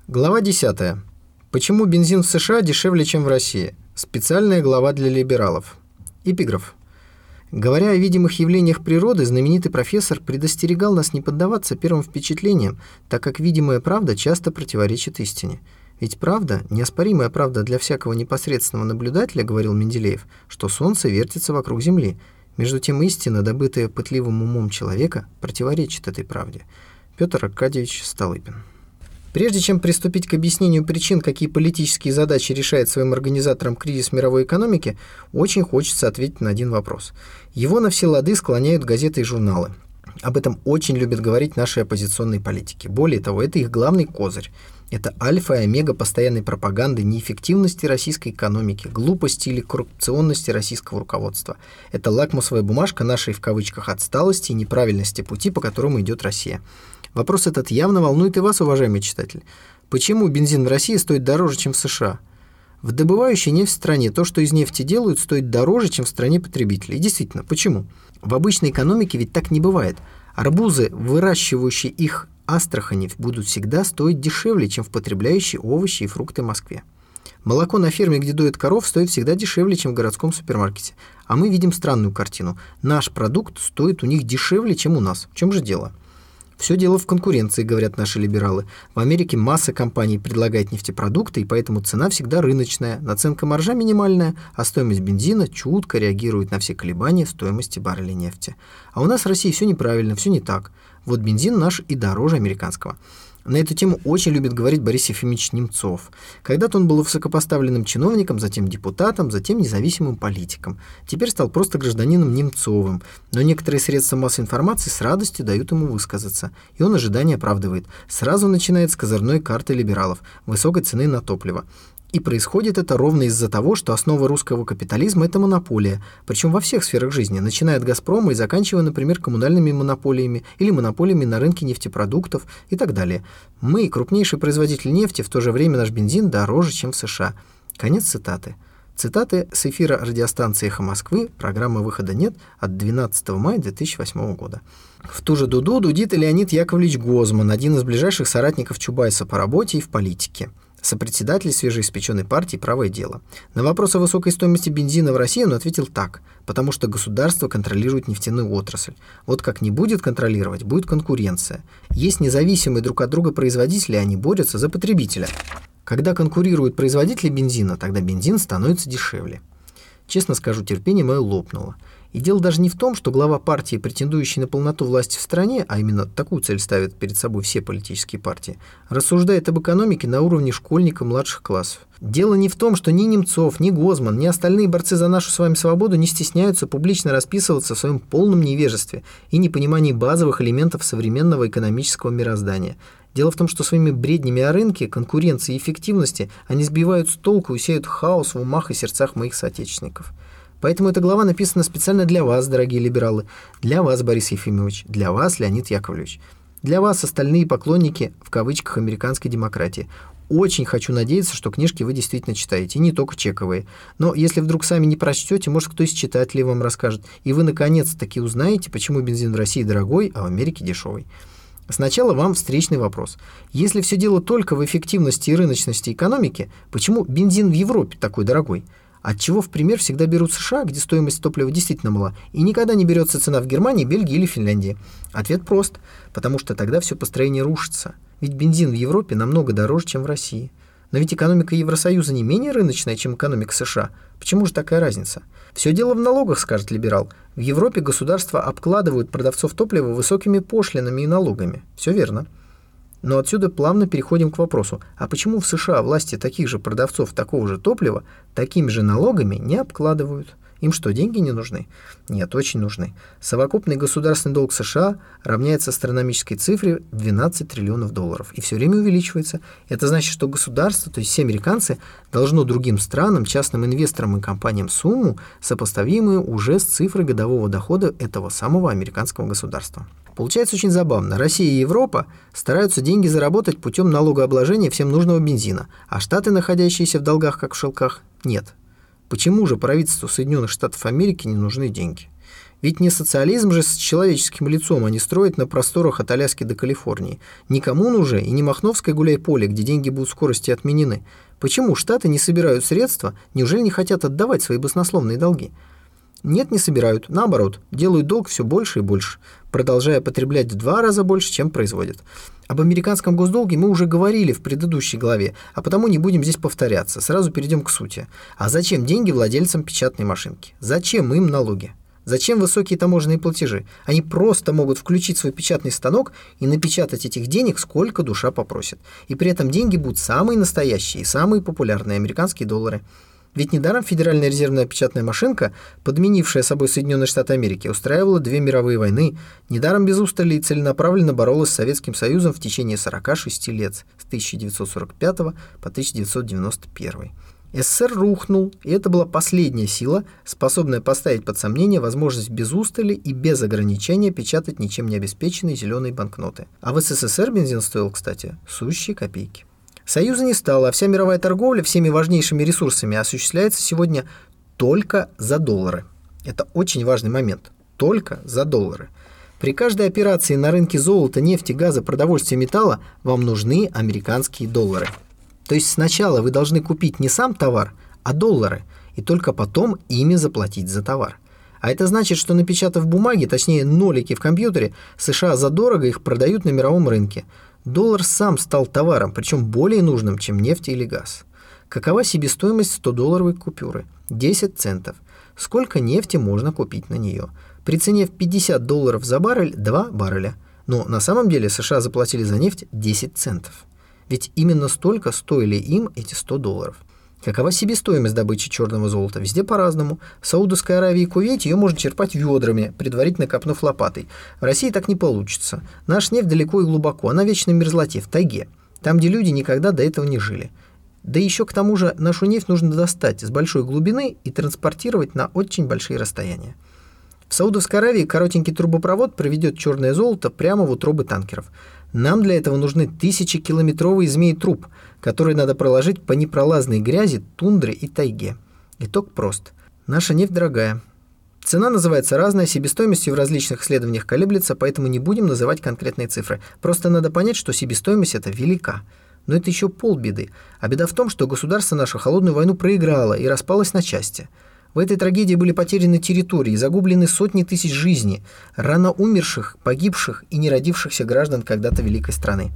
Глава 10. Почему бензин в США дешевле, чем в России? Специальная глава для либералов. Эпиграф. Говоря о видимых явлениях природы, знаменитый профессор предостерегал нас не поддаваться первым впечатлениям, так как видимая правда часто противоречит истине. Ведь правда, неоспоримая правда для всякого непосредственного наблюдателя, говорил Менделеев, что Солнце вертится вокруг Земли. Между тем истина, добытая пытливым умом человека, противоречит этой правде. Петр Аркадьевич Столыпин. Прежде чем приступить к объяснению причин, какие политические задачи решает своим организаторам кризис мировой экономики, очень хочется ответить на один вопрос. Его на все лады склоняют газеты и журналы. Об этом очень любят говорить наши оппозиционные политики. Более того, это их главный козырь. Это альфа и омега постоянной пропаганды неэффективности российской экономики, глупости или коррупционности российского руководства. Это лакмусовая бумажка нашей, в кавычках, отсталости и неправильности пути, по которому идет Россия. Вопрос этот явно волнует и вас, уважаемый читатель. Почему бензин в России стоит дороже, чем в США? В добывающей нефть стране то, что из нефти делают, стоит дороже, чем в стране потребителей. И действительно, почему? В обычной экономике ведь так не бывает. Арбузы, выращивающие их Астрахани, будут всегда стоить дешевле, чем в потребляющей овощи и фрукты Москве. Молоко на ферме, где доят коров, стоит всегда дешевле, чем в городском супермаркете. А мы видим странную картину. Наш продукт стоит у них дешевле, чем у нас. В чем же дело? Все дело в конкуренции, говорят наши либералы. В Америке масса компаний предлагает нефтепродукты, и поэтому цена всегда рыночная, наценка маржа минимальная, а стоимость бензина чутко реагирует на все колебания стоимости барреля нефти. А у нас в России все неправильно, все не так. Вот бензин наш и дороже американского. На эту тему очень любит говорить Борис Ефимович Немцов. Когда-то он был высокопоставленным чиновником, затем депутатом, затем независимым политиком. Теперь стал просто гражданином Немцовым. Но некоторые средства массовой информации с радостью дают ему высказаться. И он ожидания оправдывает. Сразу начинает с козырной карты либералов, высокой цены на топливо. И происходит это ровно из-за того, что основа русского капитализма – это монополия, причем во всех сферах жизни, начиная от «Газпрома» и заканчивая, например, коммунальными монополиями или монополиями на рынке нефтепродуктов и так далее. Мы – крупнейший производитель нефти, в то же время наш бензин дороже, чем в США. Конец цитаты. Цитаты с эфира радиостанции «Эхо Москвы», программы «Выхода нет» от 12 мая 2008 года. В ту же дуду дудит и Леонид Яковлевич Гозман, один из ближайших соратников Чубайса по работе и в политике. Сопредседатель свежеиспеченной партии «Правое дело». На вопрос о высокой стоимости бензина в России он ответил так: потому что государство контролирует нефтяную отрасль. Вот как не будет контролировать, будет конкуренция. Есть независимые друг от друга производители, они борются за потребителя. Когда конкурируют производители бензина, тогда бензин становится дешевле. Честно скажу, терпение мое лопнуло. И дело даже не в том, что глава партии, претендующий на полноту власти в стране, а именно такую цель ставят перед собой все политические партии, рассуждает об экономике на уровне школьника младших классов. Дело не в том, что ни Немцов, ни Гозман, ни остальные борцы за нашу с вами свободу не стесняются публично расписываться в своем полном невежестве и непонимании базовых элементов современного экономического мироздания. Дело в том, что своими бреднями о рынке, конкуренции и эффективности они сбивают с толку и сеют хаос в умах и сердцах моих соотечественников. Поэтому эта глава написана специально для вас, дорогие либералы, для вас, Борис Ефимович, для вас, Леонид Яковлевич, для вас, остальные поклонники, в кавычках, американской демократии. Очень хочу надеяться, что книжки вы действительно читаете, и не только чековые. Но если вдруг сами не прочтете, может, кто из читателей вам расскажет, и вы наконец-таки узнаете, почему бензин в России дорогой, а в Америке дешевый. Сначала вам встречный вопрос. Если все дело только в эффективности и рыночности экономики, почему бензин в Европе такой дорогой? Отчего в пример всегда берут США, где стоимость топлива действительно мала, и никогда не берется цена в Германии, Бельгии или Финляндии? Ответ прост, потому что тогда все построение рушится. Ведь бензин в Европе намного дороже, чем в России. Но ведь экономика Евросоюза не менее рыночная, чем экономика США. Почему же такая разница? Все дело в налогах, скажет либерал. В Европе государства обкладывают продавцов топлива высокими пошлинами и налогами. Все верно. Но отсюда плавно переходим к вопросу, а почему в США власти таких же продавцов такого же топлива такими же налогами не обкладывают? Им что, деньги не нужны? Нет, очень нужны. Совокупный государственный долг США равняется астрономической цифре в 12 триллионов долларов и все время увеличивается. Это значит, что государство, то есть все американцы, должно другим странам, частным инвесторам и компаниям сумму, сопоставимую уже с цифрой годового дохода этого самого американского государства. Получается очень забавно. Россия и Европа стараются деньги заработать путем налогообложения всем нужного бензина, а Штаты, находящиеся в долгах, как в шелках, нет. Почему же правительству Соединенных Штатов Америки не нужны деньги? Ведь не социализм же с человеческим лицом они строят на просторах от Аляски до Калифорнии. Не коммун уже и не Махновское гуляй-поле, где деньги будут в скорости отменены. Почему Штаты не собирают средства, неужели не хотят отдавать свои баснословные долги? Нет, не собирают. Наоборот, делают долг все больше и больше, продолжая потреблять в 2 раза больше, чем производят. Об американском госдолге мы уже говорили в предыдущей главе, а потому не будем здесь повторяться. Сразу перейдем к сути. А зачем деньги владельцам печатной машинки? Зачем им налоги? Зачем высокие таможенные платежи? Они просто могут включить свой печатный станок и напечатать этих денег, сколько душа попросит. И при этом деньги будут самые настоящие и самые популярные американские доллары. Ведь недаром Федеральная резервная печатная машинка, подменившая собой Соединенные Штаты Америки, устраивала 2 мировые войны, недаром без устали и целенаправленно боролась с Советским Союзом в течение 46 лет, с 1945 по 1991. СССР рухнул, и это была последняя сила, способная поставить под сомнение возможность без устали и без ограничения печатать ничем не обеспеченные зеленые банкноты. А в СССР бензин стоил, кстати, сущие копейки. Союза не стало, а вся мировая торговля всеми важнейшими ресурсами осуществляется сегодня только за доллары. Это очень важный момент. Только за доллары. При каждой операции на рынке золота, нефти, газа, продовольствия, металла вам нужны американские доллары. То есть сначала вы должны купить не сам товар, а доллары, и только потом ими заплатить за товар. А это значит, что напечатав бумаги, точнее нолики в компьютере, США задорого их продают на мировом рынке. Доллар сам стал товаром, причем более нужным, чем нефть или газ. Какова себестоимость 100-долларовой купюры? 10 центов. Сколько нефти можно купить на нее? При цене в $50 за баррель 2 барреля. Но на самом деле США заплатили за нефть 10 центов. Ведь именно столько стоили им эти 100 долларов. Какова себестоимость добычи черного золота? Везде по-разному. В Саудовской Аравии и Кувейте ее можно черпать ведрами, предварительно копнув лопатой. В России так не получится. Наша нефть далеко и глубоко, она в вечной мерзлоте, в тайге. Там, где люди никогда до этого не жили. Да еще к тому же нашу нефть нужно достать с большой глубины и транспортировать на очень большие расстояния. В Саудовской Аравии коротенький трубопровод проведет черное золото прямо в утробы танкеров. Нам для этого нужны 1000-километровые змеи-труб, которые надо проложить по непролазной грязи, тундре и тайге. Итог прост. Наша нефть дорогая. Цена называется разная, себестоимость в различных исследованиях колеблется, поэтому не будем называть конкретные цифры. Просто надо понять, что себестоимость эта велика. Но это еще полбеды. А беда в том, что государство наше холодную войну проиграло и распалось на части. В этой трагедии были потеряны территории, загублены сотни тысяч жизней, рано умерших, погибших и не родившихся граждан когда-то великой страны.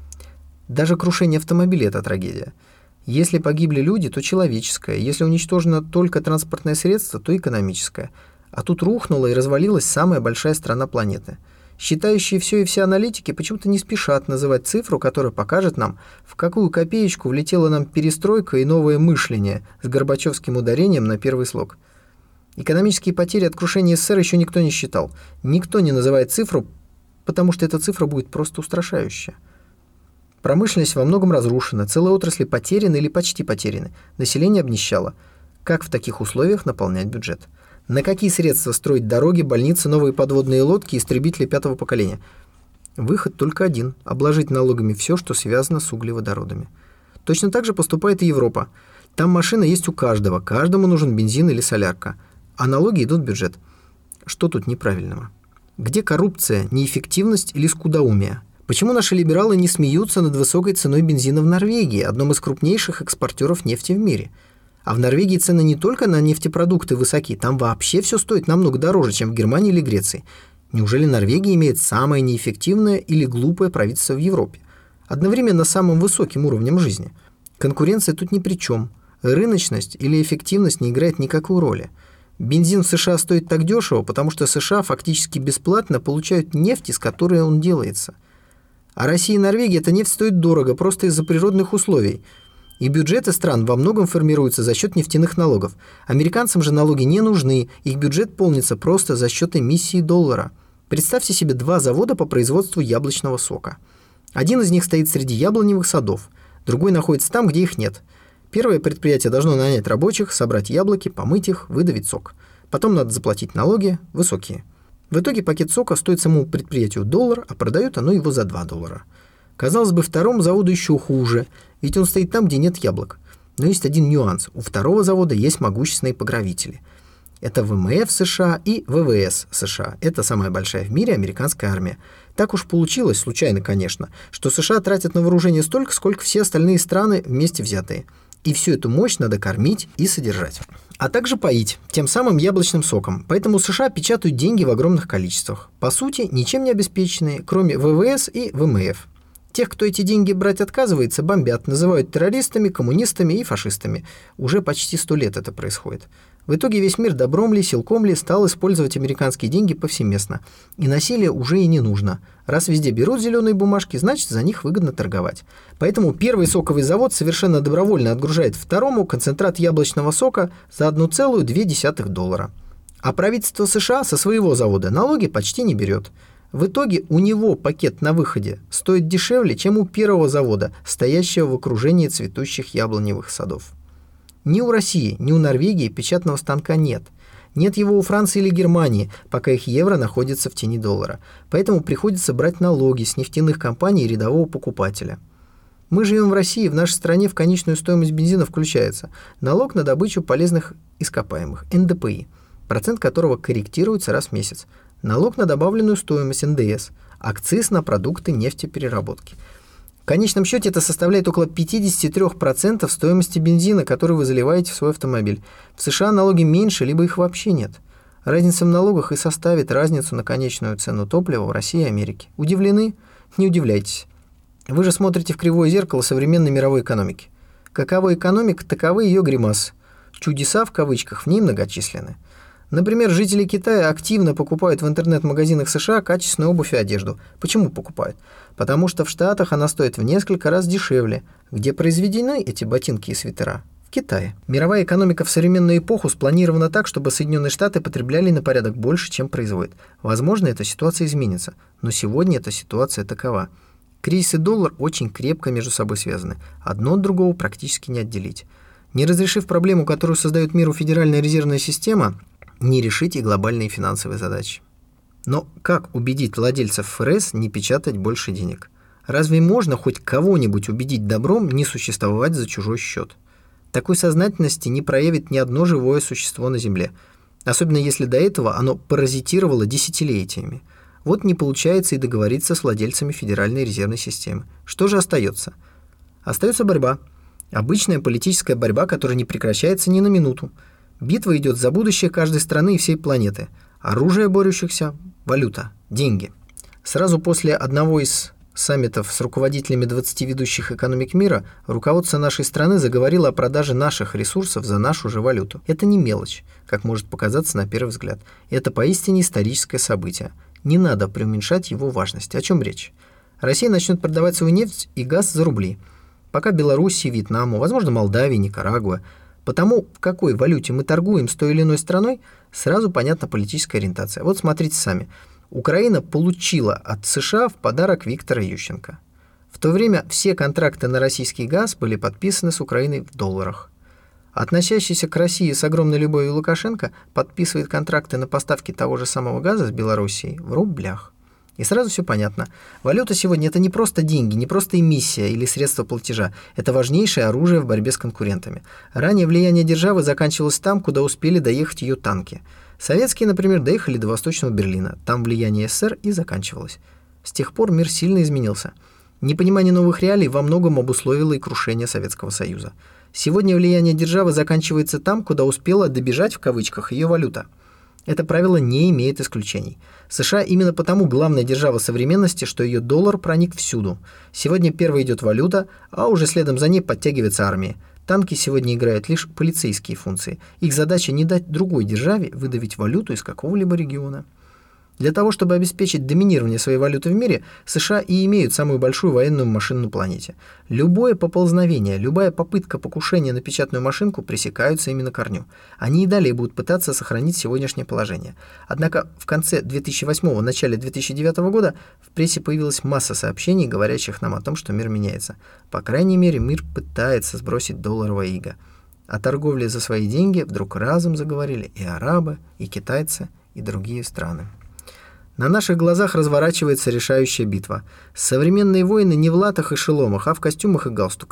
Даже крушение автомобиля – это трагедия. Если погибли люди, то человеческое, если уничтожено только транспортное средство, то экономическое. А тут рухнула и развалилась самая большая страна планеты. Считающие все и все аналитики почему-то не спешат называть цифру, которая покажет нам, в какую копеечку влетела нам перестройка и новое мышление с горбачевским ударением на первый слог. Экономические потери от крушения СССР еще никто не считал. Никто не называет цифру, потому что эта цифра будет просто устрашающая. Промышленность во многом разрушена, целые отрасли потеряны или почти потеряны, население обнищало. Как в таких условиях наполнять бюджет? На какие средства строить дороги, больницы, новые подводные лодки, истребители 5-го поколения? Выход только один – обложить налогами все, что связано с углеводородами. Точно так же поступает и Европа. Там машина есть у каждого, каждому нужен бензин или солярка, а налоги идут в бюджет. Что тут неправильного? Где коррупция, неэффективность или скудоумие? Почему наши либералы не смеются над высокой ценой бензина в Норвегии, одном из крупнейших экспортеров нефти в мире? А в Норвегии цены не только на нефтепродукты высоки, там вообще все стоит намного дороже, чем в Германии или Греции. Неужели Норвегия имеет самое неэффективное или глупое правительство в Европе? Одновременно самым высоким уровнем жизни. Конкуренция тут ни при чем. Рыночность или эффективность не играет никакой роли. Бензин в США стоит так дешево, потому что США фактически бесплатно получают нефть, из которой он делается. А Россия и Норвегия эта нефть стоит дорого, просто из-за природных условий. И бюджеты стран во многом формируются за счет нефтяных налогов. Американцам же налоги не нужны, их бюджет полнится просто за счет эмиссии доллара. Представьте себе 2 завода по производству яблочного сока. Один из них стоит среди яблоневых садов, другой находится там, где их нет. Первое предприятие должно нанять рабочих, собрать яблоки, помыть их, выдавить сок. Потом надо заплатить налоги, высокие. В итоге пакет сока стоит самому предприятию $1, а продает оно его за $2. Казалось бы, второму заводу еще хуже, ведь он стоит там, где нет яблок. Но есть один нюанс. У второго завода есть могущественные покровители. Это ВМФ США и ВВС США. Это самая большая в мире американская армия. Так уж получилось, случайно, конечно, что США тратят на вооружение столько, сколько все остальные страны вместе взятые. И всю эту мощь надо кормить и содержать. А также поить, тем самым яблочным соком. Поэтому США печатают деньги в огромных количествах. По сути, ничем не обеспеченные, кроме ВВС и ВМФ. Тех, кто эти деньги брать отказывается, бомбят, называют террористами, коммунистами и фашистами. Уже почти 100 лет это происходит. В итоге весь мир добром ли, силком ли стал использовать американские деньги повсеместно. И насилие уже и не нужно. Раз везде берут зеленые бумажки, значит, за них выгодно торговать. Поэтому первый соковый завод совершенно добровольно отгружает второму концентрат яблочного сока за $1,2. А правительство США со своего завода налоги почти не берет. В итоге у него пакет на выходе стоит дешевле, чем у первого завода, стоящего в окружении цветущих яблоневых садов. Ни у России, ни у Норвегии печатного станка нет. Нет его у Франции или Германии, пока их евро находится в тени доллара. Поэтому приходится брать налоги с нефтяных компаний и рядового покупателя. Мы живем в России, в нашей стране в конечную стоимость бензина включается налог на добычу полезных ископаемых, НДПИ, процент которого корректируется раз в месяц. Налог на добавленную стоимость, НДС, акциз на продукты нефтепереработки. В конечном счете это составляет около 53% стоимости бензина, который вы заливаете в свой автомобиль. В США налоги меньше, либо их вообще нет. Разница в налогах и составит разницу на конечную цену топлива в России и Америке. Удивлены? Не удивляйтесь. Вы же смотрите в кривое зеркало современной мировой экономики. Какова экономика, таковы ее гримасы. Чудеса в кавычках в ней многочисленны. Например, жители Китая активно покупают в интернет-магазинах США качественную обувь и одежду. Почему покупают? Потому что в Штатах она стоит в несколько раз дешевле. Где произведены эти ботинки и свитера? В Китае. Мировая экономика в современную эпоху спланирована так, чтобы Соединенные Штаты потребляли на порядок больше, чем производят. Возможно, эта ситуация изменится, но сегодня эта ситуация такова. Кризис и доллар очень крепко между собой связаны. Одно от другого практически не отделить. Не разрешив проблему, которую создает миру Федеральная резервная система, не решить и глобальные финансовые задачи. Но как убедить владельцев ФРС не печатать больше денег? Разве можно хоть кого-нибудь убедить добром не существовать за чужой счет? Такой сознательности не проявит ни одно живое существо на Земле, особенно если до этого оно паразитировало десятилетиями. Вот не получается и договориться с владельцами Федеральной резервной системы. Что же остается? Остается борьба. Обычная политическая борьба, которая не прекращается ни на минуту. Битва идет за будущее каждой страны и всей планеты. Оружие борющихся – валюта, деньги. Сразу после одного из саммитов с руководителями 20 ведущих экономик мира руководство нашей страны заговорило о продаже наших ресурсов за нашу же валюту. Это не мелочь, как может показаться на первый взгляд. Это поистине историческое событие. Не надо преуменьшать его важность. О чем речь? Россия начнет продавать свою нефть и газ за рубли. Пока Белоруссии, Вьетнаму, возможно, Молдавии, Никарагуа. Потому в какой валюте мы торгуем с той или иной страной, сразу понятна политическая ориентация. Вот смотрите сами. Украина получила от США в подарок Виктора Ющенко. В то время все контракты на российский газ были подписаны с Украиной в долларах. Относящийся к России с огромной любовью Лукашенко подписывает контракты на поставки того же самого газа с Белоруссией в рублях. И сразу все понятно. Валюта сегодня – это не просто деньги, не просто эмиссия или средство платежа. Это важнейшее оружие в борьбе с конкурентами. Ранее влияние державы заканчивалось там, куда успели доехать ее танки. Советские, например, доехали до Восточного Берлина. Там влияние СССР и заканчивалось. С тех пор мир сильно изменился. Непонимание новых реалий во многом обусловило и крушение Советского Союза. Сегодня влияние державы заканчивается там, куда успела «добежать» в кавычках ее валюта. Это правило не имеет исключений. США именно потому главная держава современности, что ее доллар проник всюду. Сегодня первой идет валюта, а уже следом за ней подтягивается армия. Танки сегодня играют лишь полицейские функции. Их задача не дать другой державе выдавить валюту из какого-либо региона. Для того, чтобы обеспечить доминирование своей валюты в мире, США и имеют самую большую военную машину на планете. Любое поползновение, любая попытка покушения на печатную машинку пресекаются именно на корню. Они и далее будут пытаться сохранить сегодняшнее положение. Однако в конце 2008-го, начале 2009 года в прессе появилась масса сообщений, говорящих нам о том, что мир меняется. По крайней мере, мир пытается сбросить долларовое иго. О торговле за свои деньги вдруг разом заговорили и арабы, и китайцы, и другие страны. На наших глазах разворачивается решающая битва. Современные воины не в латах и шеломах, а в костюмах и галстуках.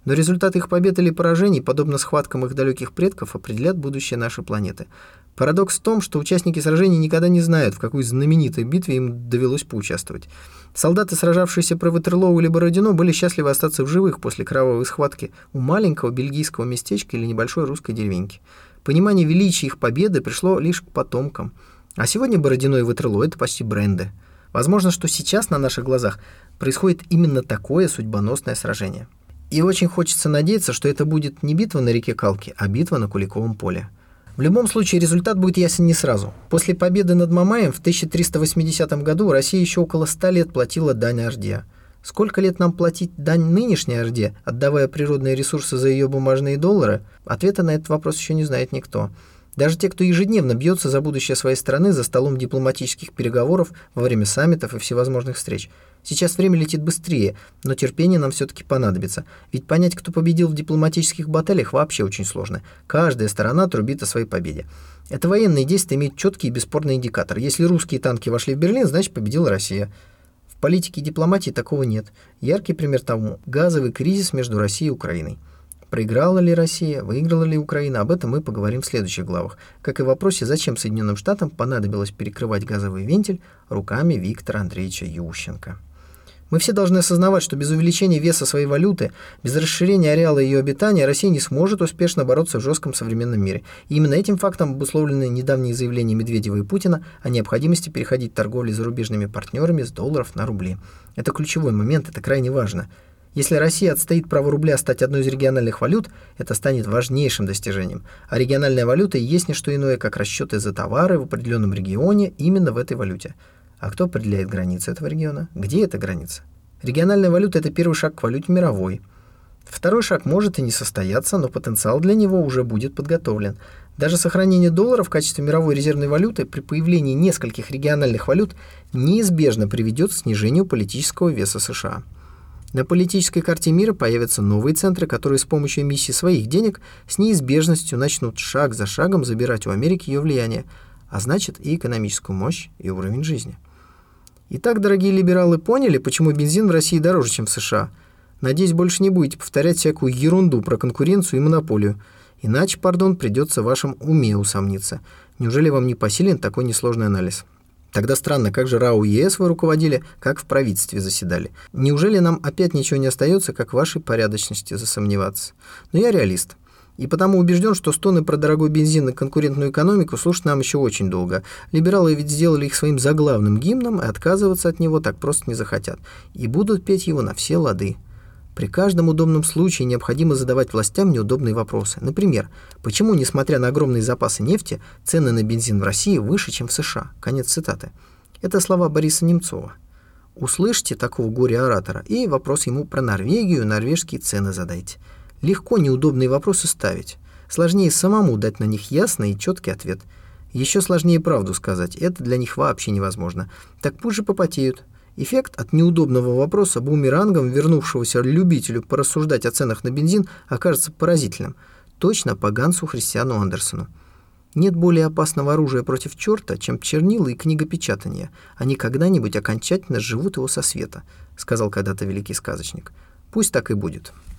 Но результаты их побед или поражений, подобно схваткам их далеких предков, определят будущее нашей планеты. Парадокс в том, что участники сражений никогда не знают, в какой знаменитой битве им довелось поучаствовать. Солдаты, сражавшиеся при Ватерлоу или Бородино, были счастливы остаться в живых после кровавой схватки у маленького бельгийского местечка или небольшой русской деревеньки. Понимание величия их победы пришло лишь к потомкам. А сегодня Бородино и Ватерлоо — это почти бренды. Возможно, что сейчас на наших глазах происходит именно такое судьбоносное сражение. И очень хочется надеяться, что это будет не битва на реке Калки, а битва на Куликовом поле. В любом случае результат будет ясен не сразу. После победы над Мамаем в 1380 году Россия еще около 100 лет платила дань Орде. Сколько лет нам платить дань нынешней Орде, отдавая природные ресурсы за ее бумажные доллары? Ответа на этот вопрос еще не знает никто. Даже те, кто ежедневно бьется за будущее своей страны за столом дипломатических переговоров, во время саммитов и всевозможных встреч. Сейчас время летит быстрее, но терпение нам все-таки понадобится. Ведь понять, кто победил в дипломатических баталиях, вообще очень сложно. Каждая сторона трубит о своей победе. Это военные действия имеют четкий и бесспорный индикатор. Если русские танки вошли в Берлин, значит победила Россия. В политике и дипломатии такого нет. Яркий пример тому — газовый кризис между Россией и Украиной. Проиграла ли Россия, выиграла ли Украина, об этом мы поговорим в следующих главах. Как и в вопросе, зачем Соединенным Штатам понадобилось перекрывать газовый вентиль руками Виктора Андреевича Ющенко. Мы все должны осознавать, что без увеличения веса своей валюты, без расширения ареала ее обитания Россия не сможет успешно бороться в жестком современном мире. И именно этим фактом обусловлены недавние заявления Медведева и Путина о необходимости переходить торговли с зарубежными партнерами с долларов на рубли. Это ключевой момент, это крайне важно. Если Россия отстоит право рубля стать одной из региональных валют, это станет важнейшим достижением. А региональная валюта и есть не что иное, как расчеты за товары в определенном регионе именно в этой валюте. А кто определяет границы этого региона? Где эта граница? Региональная валюта – это первый шаг к валюте мировой. Второй шаг может и не состояться, но потенциал для него уже будет подготовлен. Даже сохранение доллара в качестве мировой резервной валюты при появлении нескольких региональных валют неизбежно приведет к снижению политического веса США. На политической карте мира появятся новые центры, которые с помощью эмиссии своих денег с неизбежностью начнут шаг за шагом забирать у Америки ее влияние, а значит и экономическую мощь, и уровень жизни. Итак, дорогие либералы, поняли, почему бензин в России дороже, чем в США? Надеюсь, больше не будете повторять всякую ерунду про конкуренцию и монополию. Иначе, придется в вашем уме усомниться. Неужели вам не посилен такой несложный анализ? Тогда странно, как же РАО и ЕС вы руководили, как в правительстве заседали. Неужели нам опять ничего не остается, как в вашей порядочности засомневаться? Но я реалист. И потому убежден, что стоны про дорогой бензин и конкурентную экономику слушать нам еще очень долго. Либералы ведь сделали их своим заглавным гимном, и отказываться от него так просто не захотят. И будут петь его на все лады. При каждом удобном случае необходимо задавать властям неудобные вопросы. Например, почему, несмотря на огромные запасы нефти, цены на бензин в России выше, чем в США? Конец цитаты. Это слова Бориса Немцова. Услышьте такого горе-оратора и вопрос ему про Норвегию, норвежские цены задайте. Легко неудобные вопросы ставить. Сложнее самому дать на них ясный и четкий ответ. Еще сложнее правду сказать. Это для них вообще невозможно. Так пусть же попотеют. Эффект от неудобного вопроса бумерангом вернувшегося любителю порассуждать о ценах на бензин окажется поразительным. Точно по Гансу Христиану Андерсену. Нет более опасного оружия против черта, чем чернила и книгопечатание. Они когда-нибудь окончательно сживут его со света, сказал когда-то великий сказочник. Пусть так и будет.